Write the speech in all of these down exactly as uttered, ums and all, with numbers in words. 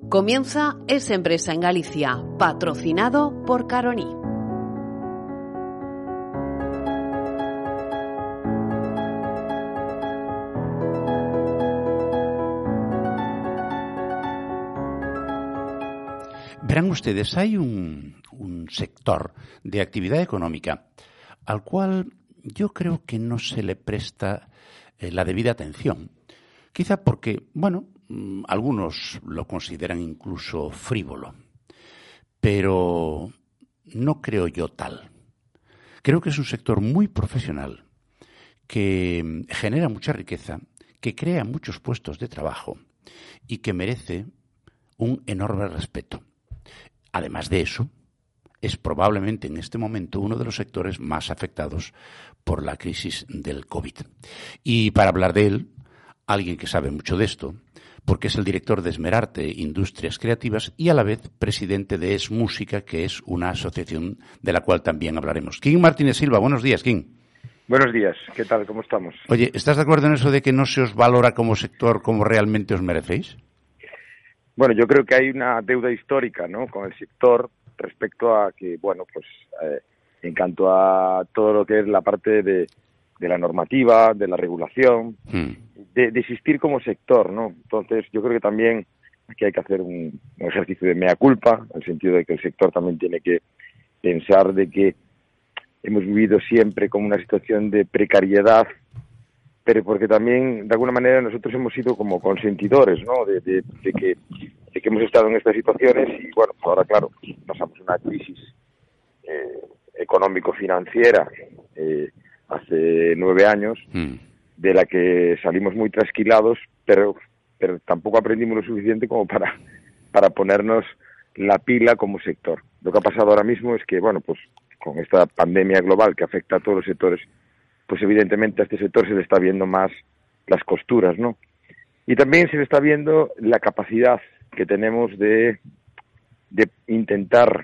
Comienza Es Empresa en Galicia, patrocinado por Caroní. Verán ustedes, hay un, un sector de actividad económica al cual yo creo que no se le presta eh, la debida atención. Quizá porque, bueno, algunos lo consideran incluso frívolo, pero no creo yo tal. Creo que es un sector muy profesional, que genera mucha riqueza, que crea muchos puestos de trabajo y que merece un enorme respeto. Además de eso, es probablemente en este momento uno de los sectores más afectados por la crisis del COVID. Y para hablar de él, alguien que sabe mucho de esto, porque es el director de Esmerarte Industrias Creativas y a la vez presidente de Es Música, que es una asociación de la cual también hablaremos. Quim Martínez Silva, buenos días, Quim. Buenos días, ¿qué tal? ¿Cómo estamos? Oye, ¿estás de acuerdo en eso de que no se os valora como sector como realmente os merecéis? Bueno, yo creo que hay una deuda histórica, ¿no?, con el sector respecto a que, bueno, pues eh, en cuanto a todo lo que es la parte de, de la normativa, de la regulación, hmm. de, de existir como sector, ¿no? Entonces, yo creo que también aquí hay que hacer un, un ejercicio de mea culpa, en el sentido de que el sector también tiene que pensar de que hemos vivido siempre como una situación de precariedad, pero porque también, de alguna manera, nosotros hemos sido como consentidores, ¿no?, de, de, de, que, de que hemos estado en estas situaciones y, bueno, pues ahora, claro, pasamos una crisis eh, económico-financiera eh, hace nueve años, mm. de la que salimos muy trasquilados, pero pero tampoco aprendimos lo suficiente como para, para ponernos la pila como sector. Lo que ha pasado ahora mismo es que, bueno, pues con esta pandemia global que afecta a todos los sectores, pues evidentemente a este sector se le está viendo más las costuras, ¿no? Y también se le está viendo la capacidad que tenemos de, de intentar,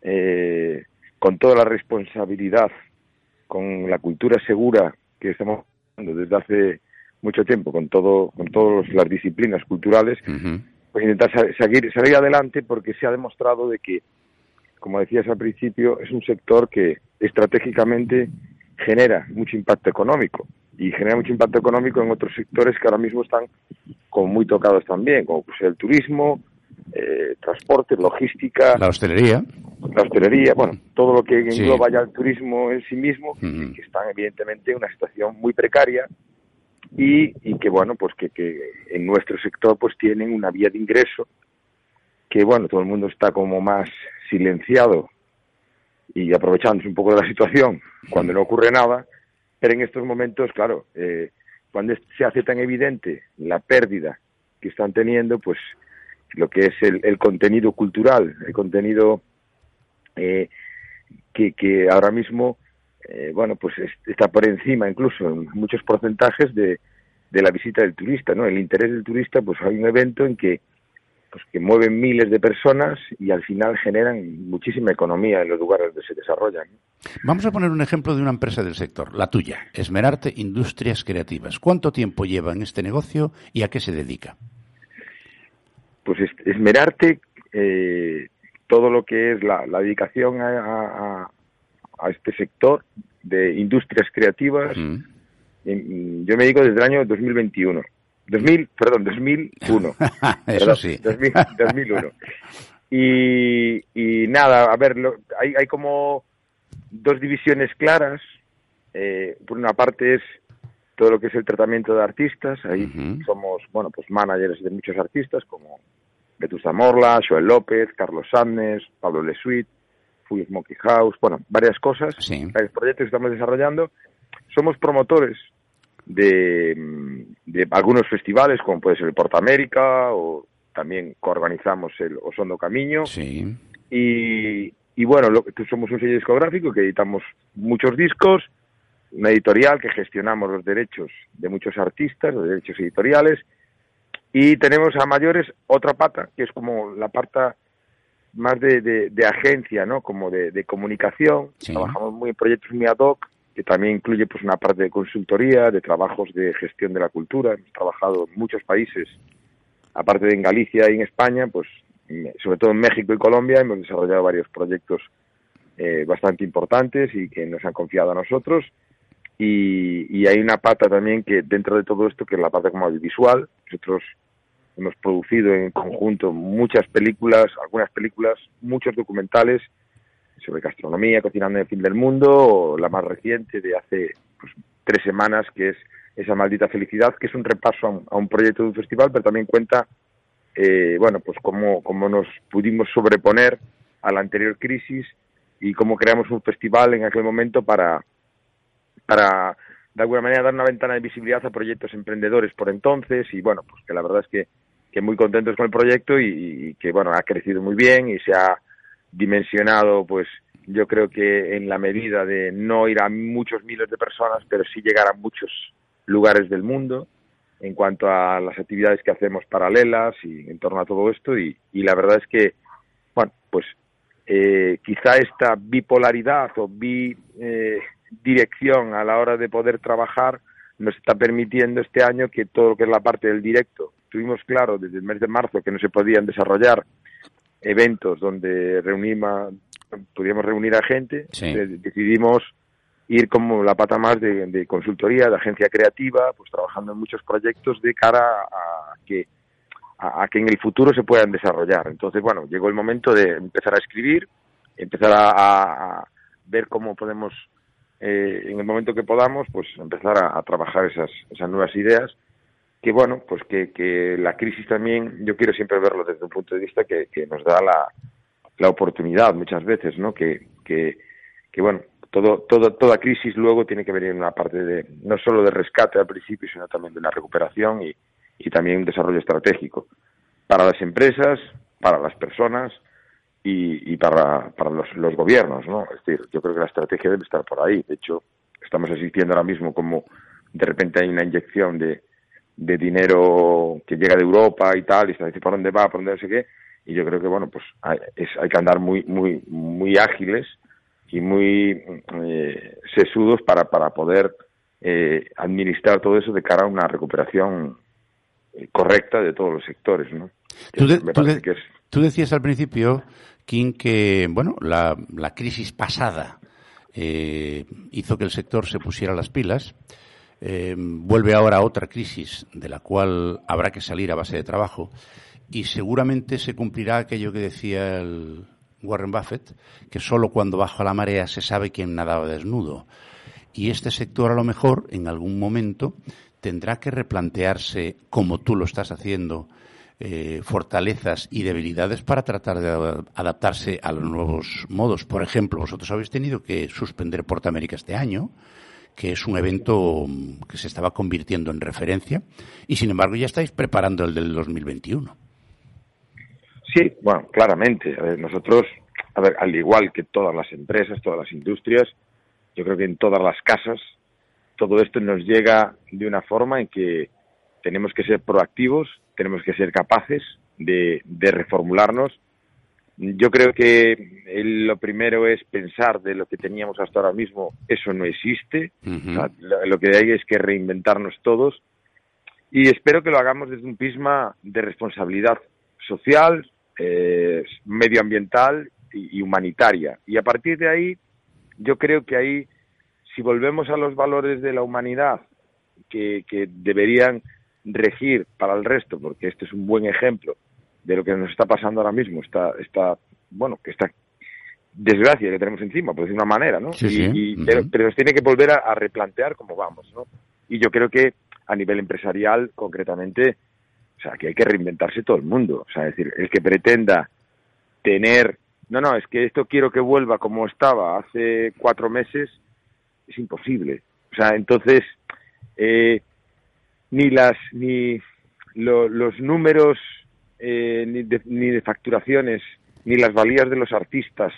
eh, con toda la responsabilidad, con la cultura segura que estamos haciendo desde hace mucho tiempo, con todo, con todas las disciplinas culturales, uh-huh. pues intentar seguir, salir adelante, porque se ha demostrado de que, como decías al principio, es un sector que estratégicamente genera mucho impacto económico, y genera mucho impacto económico en otros sectores que ahora mismo están como muy tocados también, como pues el turismo, eh, transporte, logística, la hostelería, la hostelería, bueno, todo lo que engloba sí. ya el turismo en sí mismo, uh-huh. que están evidentemente en una situación muy precaria y, y que, bueno, pues que, que en nuestro sector pues tienen una vía de ingreso que, bueno, todo el mundo está como más silenciado y aprovechándose un poco de la situación cuando no ocurre nada, pero en estos momentos, claro, eh, cuando se hace tan evidente la pérdida que están teniendo, pues lo que es el, el contenido cultural, el contenido eh, que, que ahora mismo, eh, bueno, pues es, está por encima incluso en muchos porcentajes de, de la visita del turista, ¿no? El interés del turista, pues hay un evento en que pues que mueven miles de personas y al final generan muchísima economía en los lugares donde se desarrollan. Vamos a poner un ejemplo de una empresa del sector, la tuya, Esmerarte Industrias Creativas. ¿Cuánto tiempo lleva en este negocio y a qué se dedica? Pues Esmerarte, eh, todo lo que es la, la dedicación a, a, a este sector de industrias creativas, uh-huh. en, yo me dedico desde el año dos mil veintiuno. dos mil, perdón, dos mil uno. Eso perdón, sí. dos mil, dos mil uno. Y, y nada, a ver, lo, hay, hay como dos divisiones claras. Eh, por una parte es todo lo que es el tratamiento de artistas. Ahí uh-huh. somos, bueno, pues managers de muchos artistas como Vetusta Morla, Joel López, Carlos Sánchez, Pablo Lesuit, Full Smoky House, bueno, varias cosas, sí. varios proyectos que estamos desarrollando. Somos promotores de, de algunos festivales, como puede ser el Porta América, o también coorganizamos el Osondo Camiño. Sí. Y, y bueno, lo, somos un sello discográfico que editamos muchos discos, una editorial que gestionamos los derechos de muchos artistas, los derechos editoriales, y tenemos a mayores otra pata, que es como la pata más de, de, de agencia, ¿no? Como de, de comunicación. Sí. Trabajamos muy en proyectos muy ad hoc, que también incluye pues una parte de consultoría, de trabajos de gestión de la cultura. Hemos trabajado en muchos países, aparte de en Galicia y en España, pues sobre todo en México y Colombia, hemos desarrollado varios proyectos eh, bastante importantes y que nos han confiado a nosotros. Y, y hay una pata también que dentro de todo esto, que es la pata como audiovisual. Nosotros hemos producido en conjunto muchas películas, algunas películas, muchos documentales sobre gastronomía, cocinando en el fin del mundo, o la más reciente de hace pues, tres semanas, que es Esa maldita felicidad, que es un repaso a un, a un proyecto de un festival, pero también cuenta, eh, bueno, pues cómo, cómo nos pudimos sobreponer a la anterior crisis y cómo creamos un festival en aquel momento para, para de alguna manera dar una ventana de visibilidad a proyectos emprendedores por entonces. Y bueno, pues que la verdad es que, que muy contentos con el proyecto y, y que, bueno, ha crecido muy bien y se ha dimensionado, pues yo creo que en la medida de no ir a muchos miles de personas, pero sí llegar a muchos lugares del mundo en cuanto a las actividades que hacemos paralelas y en torno a todo esto. Y, y la verdad es que, bueno, pues eh, quizá esta bipolaridad o bidirección eh, a la hora de poder trabajar nos está permitiendo este año que todo lo que es la parte del directo, tuvimos claro desde el mes de marzo que no se podían desarrollar eventos donde reunimos, podíamos reunir a gente. Sí. Decidimos ir como la pata más de, de consultoría, de agencia creativa, pues trabajando en muchos proyectos de cara a que a, a que en el futuro se puedan desarrollar. Entonces, bueno, llegó el momento de empezar a escribir, empezar a, a, a ver cómo podemos, eh, en el momento que podamos, pues empezar a, a trabajar esas, esas nuevas ideas, que bueno, pues que, que la crisis también, yo quiero siempre verlo desde un punto de vista que, que nos da la, la oportunidad muchas veces, ¿no? Que, que, que bueno, todo, todo, toda crisis luego tiene que venir en una parte de, no solo de rescate al principio, sino también de una recuperación y, y también un desarrollo estratégico para las empresas, para las personas y, y para, para los, los gobiernos, ¿no? Es decir, yo creo que la estrategia debe estar por ahí. De hecho, estamos asistiendo ahora mismo como de repente hay una inyección de, de dinero que llega de Europa y tal, y se dice por dónde va, por dónde no sé qué, y yo creo que, bueno, pues hay, es, hay que andar muy, muy, muy ágiles y muy eh, sesudos para, para poder eh, administrar todo eso de cara a una recuperación correcta de todos los sectores, ¿no? Tú, de, tú, de, que es... tú decías al principio, Kim, que bueno, la, la crisis pasada eh, hizo que el sector se pusiera las pilas. Eh, vuelve ahora otra crisis de la cual habrá que salir a base de trabajo y seguramente se cumplirá aquello que decía el Warren Buffett, que solo cuando baja la marea se sabe quién nadaba desnudo. Y este sector a lo mejor en algún momento tendrá que replantearse, como tú lo estás haciendo, eh, fortalezas y debilidades para tratar de adaptarse a los nuevos modos. Por ejemplo, vosotros habéis tenido que suspender Portamérica este año, que es un evento que se estaba convirtiendo en referencia, y sin embargo ya estáis preparando el del dos mil veintiuno. Sí, bueno, claramente. A ver, nosotros, a ver, al igual que todas las empresas, todas las industrias, yo creo que en todas las casas, todo esto nos llega de una forma en que tenemos que ser proactivos, tenemos que ser capaces de, de reformularnos. Yo creo que el, lo primero es pensar de lo que teníamos hasta ahora mismo, eso no existe. Uh-huh. O sea, lo, lo que hay es que reinventarnos todos y espero que lo hagamos desde un prisma de responsabilidad social, eh, medioambiental y, y humanitaria. Y a partir de ahí, yo creo que ahí, si volvemos a los valores de la humanidad que, que deberían regir para el resto, porque este es un buen ejemplo de lo que nos está pasando ahora mismo, esta, esta bueno, que esta desgracia que tenemos encima, por decir una manera, ¿no? Sí, y, sí. y, Uh-huh. pero, pero nos tiene que volver a, a replantear cómo vamos, ¿no? Y yo creo que a nivel empresarial, concretamente, o sea, que hay que reinventarse todo el mundo. O sea, es decir, el que pretenda tener, no, no, es que esto quiero que vuelva como estaba hace cuatro meses, es imposible. O sea, entonces, eh, ni las, ni lo, los números, eh, ni, de, ni de facturaciones, ni las valías de los artistas,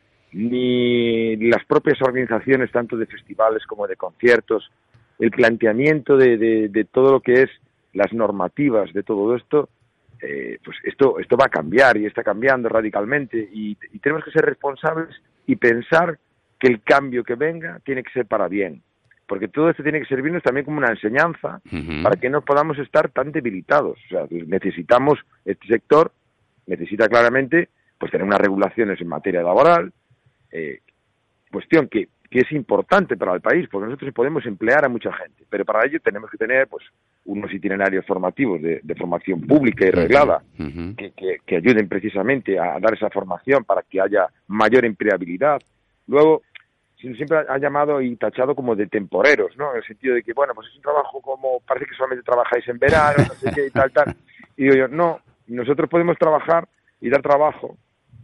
ni las propias organizaciones, tanto de festivales como de conciertos, el planteamiento de, de, de todo lo que es las normativas de todo esto, eh, pues esto esto va a cambiar y está cambiando radicalmente y, y tenemos que ser responsables y pensar que el cambio que venga tiene que ser para bien, porque todo esto tiene que servirnos también como una enseñanza uh-huh. para que no podamos estar tan debilitados. O sea, necesitamos este sector necesita claramente pues tener unas regulaciones en materia laboral, eh, cuestión que, que es importante para el país, porque nosotros podemos emplear a mucha gente, pero para ello tenemos que tener pues unos itinerarios formativos de, de formación pública y reglada, uh-huh. que, que, que ayuden precisamente a dar esa formación para que haya mayor empleabilidad. Luego, siempre ha llamado y tachado como de temporeros, ¿no? En el sentido de que, bueno, pues es un trabajo como, parece que solamente trabajáis en verano, no sé qué y tal, tal. Y digo yo, no, nosotros podemos trabajar y dar trabajo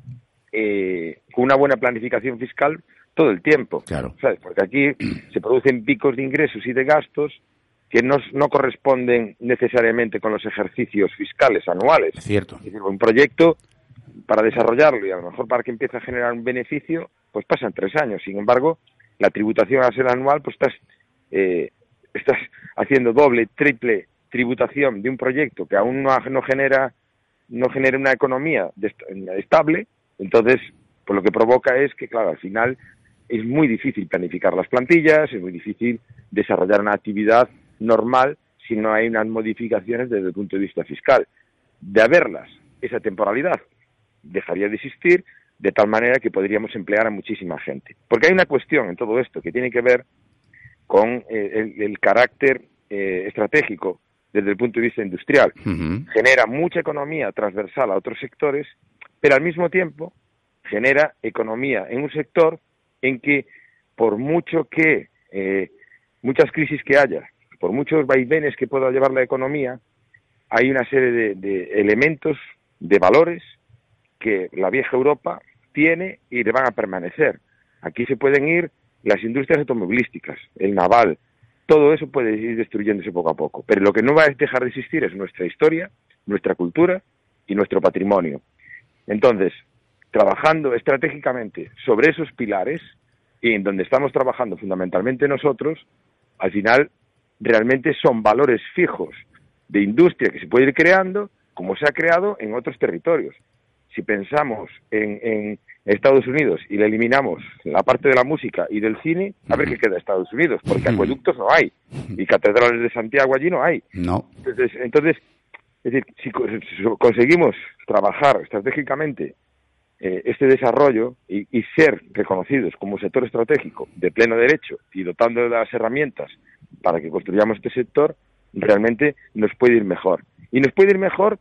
eh, con una buena planificación fiscal todo el tiempo, claro. ¿sabes? Porque aquí se producen picos de ingresos y de gastos que no, no corresponden necesariamente con los ejercicios fiscales anuales. Es cierto. Es decir, un proyecto, para desarrollarlo y a lo mejor para que empiece a generar un beneficio, pues pasan tres años. Sin embargo, la tributación a ser anual, pues estás, eh, estás haciendo doble, triple tributación de un proyecto que aún no, no genera no genera una economía de, estable. Entonces, pues lo que provoca es que, claro, al final es muy difícil planificar las plantillas, es muy difícil desarrollar una actividad normal si no hay unas modificaciones desde el punto de vista fiscal. De haberlas, esa temporalidad dejaría de existir, de tal manera que podríamos emplear a muchísima gente. Porque hay una cuestión en todo esto que tiene que ver con eh, el, el carácter eh, estratégico desde el punto de vista industrial. Uh-huh. Genera mucha economía transversal a otros sectores, pero al mismo tiempo genera economía en un sector en que, por mucho que eh, muchas crisis que haya, por muchos vaivenes que pueda llevar la economía, hay una serie de, de elementos, de valores que la vieja Europa tiene y le van a permanecer. Aquí se pueden ir las industrias automovilísticas, el naval, todo eso puede ir destruyéndose poco a poco, pero lo que no va a dejar de existir es nuestra historia, nuestra cultura y nuestro patrimonio. Entonces, trabajando estratégicamente sobre esos pilares, y en donde estamos trabajando fundamentalmente nosotros, al final realmente son valores fijos de industria que se puede ir creando, como se ha creado en otros territorios. Si pensamos en, en Estados Unidos y le eliminamos la parte de la música y del cine, a ver qué queda Estados Unidos, porque acueductos no hay, y catedrales de Santiago allí no hay. No. Entonces, entonces es decir, si conseguimos trabajar estratégicamente eh, este desarrollo y, y ser reconocidos como sector estratégico de pleno derecho y dotando de las herramientas para que construyamos este sector, realmente nos puede ir mejor. Y nos puede ir mejor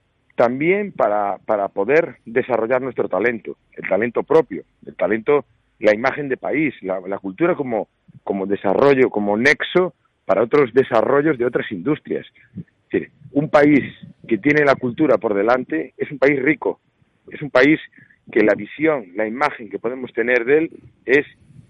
también para, para poder desarrollar nuestro talento, el talento propio, el talento, la imagen de país, la, la cultura como, como desarrollo, como nexo para otros desarrollos de otras industrias. Es decir, un país que tiene la cultura por delante es un país rico, es un país que la visión, la imagen que podemos tener de él es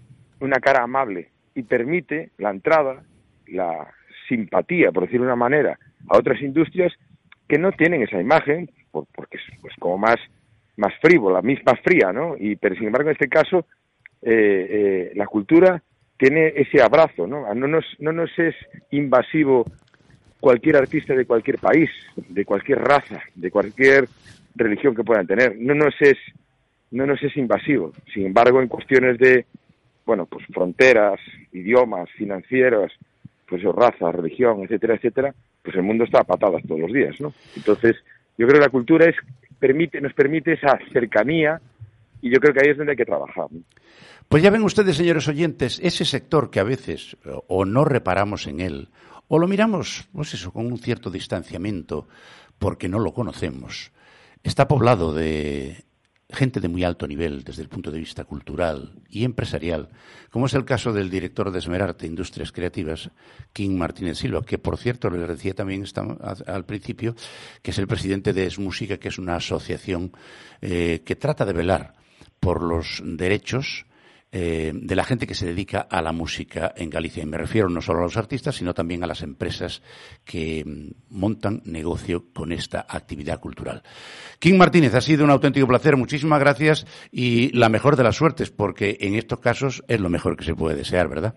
una cara amable y permite la entrada, la simpatía, por decirlo de una manera, a otras industrias que no tienen esa imagen, por, porque es pues como más, más frívola, más fría, ¿no? Y, pero sin embargo, en este caso, eh, eh, la cultura tiene ese abrazo, ¿no? No nos, no nos es invasivo cualquier artista de cualquier país, de cualquier raza, de cualquier religión que puedan tener. No nos es, no nos es invasivo. Sin embargo, en cuestiones de, bueno, pues fronteras, idiomas, financieros, pues raza, religión, etcétera, etcétera, pues el mundo está a patadas todos los días, ¿no? Entonces, yo creo que la cultura es permite nos permite esa cercanía y yo creo que ahí es donde hay que trabajar, ¿no? Pues ya ven ustedes, señores oyentes, ese sector que a veces o no reparamos en él, o lo miramos, pues eso, con un cierto distanciamiento, porque no lo conocemos, está poblado de gente de muy alto nivel desde el punto de vista cultural y empresarial, como es el caso del director de Esmerarte Industrias Creativas, Quim Martínez Silva, que por cierto les decía también esta, al principio que es el presidente de Es Música, que es una asociación eh, que trata de velar por los derechos eh, de la gente que se dedica a la música en Galicia. Y me refiero no solo a los artistas, sino también a las empresas que montan negocio con esta actividad cultural. Quim Martínez, ha sido un auténtico placer. Muchísimas gracias y la mejor de las suertes, porque en estos casos es lo mejor que se puede desear, ¿verdad?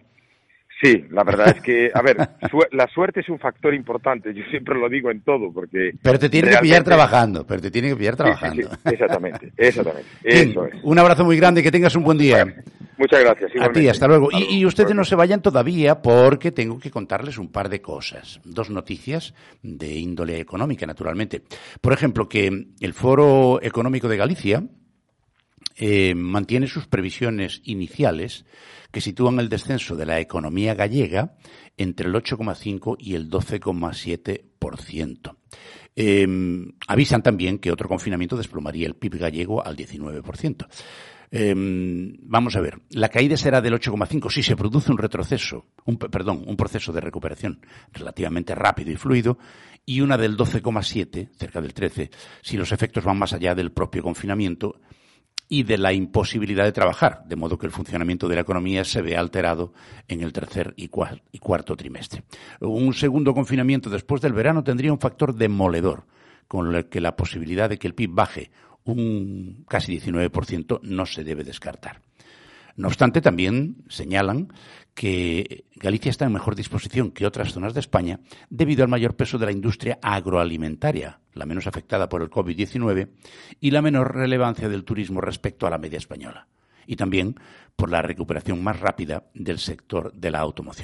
Sí, la verdad es que, a ver, su- la suerte es un factor importante, yo siempre lo digo en todo, porque... Pero te tiene realmente... que pillar trabajando, pero te tiene que pillar trabajando. Sí, sí, sí, exactamente, exactamente, Quim, eso es. un abrazo muy grande y que tengas un buen día. Bueno, Muchas gracias. A ti, hasta luego. Y, y ustedes no se vayan todavía porque tengo que contarles un par de cosas. Dos noticias de índole económica, naturalmente. Por ejemplo, que el Foro Económico de Galicia eh, mantiene sus previsiones iniciales que sitúan el descenso de la economía gallega entre el ocho coma cinco y el doce coma siete por ciento. Eh, avisan también que otro confinamiento desplomaría el P I B gallego al diecinueve por ciento. Eh, vamos a ver, la caída será del ocho coma cinco si se produce un retroceso, un, perdón, un proceso de recuperación relativamente rápido y fluido, y una del doce coma siete, cerca del trece, si los efectos van más allá del propio confinamiento y de la imposibilidad de trabajar, de modo que el funcionamiento de la economía se vea alterado en el tercer y, cuar- y cuarto trimestre. Un segundo confinamiento después del verano tendría un factor demoledor, con el que la posibilidad de que el P I B baje un casi diecinueve por ciento no se debe descartar. No obstante, también señalan que Galicia está en mejor disposición que otras zonas de España debido al mayor peso de la industria agroalimentaria, la menos afectada por el covid diecinueve, y la menor relevancia del turismo respecto a la media española, y también por la recuperación más rápida del sector de la automoción.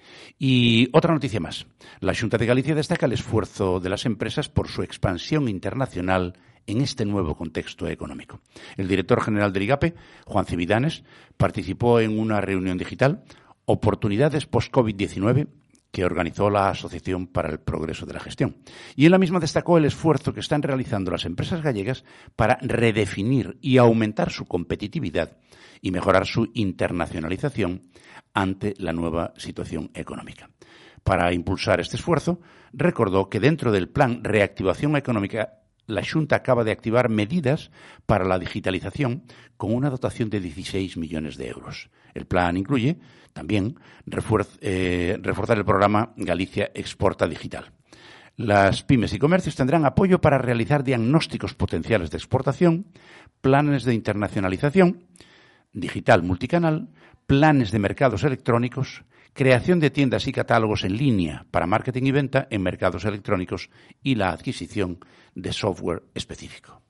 Y otra noticia más. La Xunta de Galicia destaca el esfuerzo de las empresas por su expansión internacional en este nuevo contexto económico. El director general del IGAPE, Juan Cividanes, participó en una reunión digital, Oportunidades post-covid diecinueve, que organizó la Asociación para el Progreso de la Gestión. Y en la misma destacó el esfuerzo que están realizando las empresas gallegas para redefinir y aumentar su competitividad y mejorar su internacionalización ante la nueva situación económica. Para impulsar este esfuerzo, recordó que dentro del Plan Reactivación Económica, la Xunta acaba de activar medidas para la digitalización con una dotación de dieciséis millones de euros. El plan incluye también refuerz, eh, reforzar el programa Galicia Exporta Digital. Las pymes y comercios tendrán apoyo para realizar diagnósticos potenciales de exportación, planes de internacionalización, digital multicanal, planes de mercados electrónicos, creación de tiendas y catálogos en línea para marketing y venta en mercados electrónicos y la adquisición de software específico.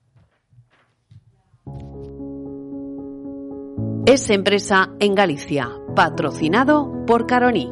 Es Empresa en Galicia, patrocinado por Caroní.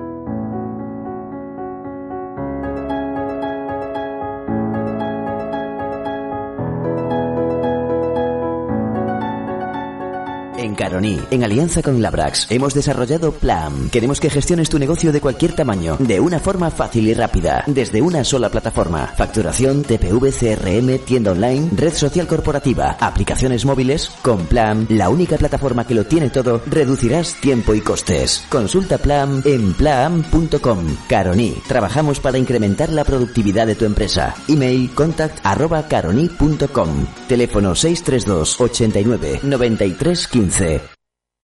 En Caroní, en alianza con Labrax, hemos desarrollado Plam. Queremos que gestiones tu negocio de cualquier tamaño, de una forma fácil y rápida, desde una sola plataforma. Facturación, T P V, C R M, tienda online, red social corporativa, aplicaciones móviles. Con Plam, la única plataforma que lo tiene todo, reducirás tiempo y costes. Consulta Plam en plam punto com. Caroní, trabajamos para incrementar la productividad de tu empresa. Email contact arroba caroní punto com. Teléfono seis tres dos ochenta y nueve noventa y tres quince.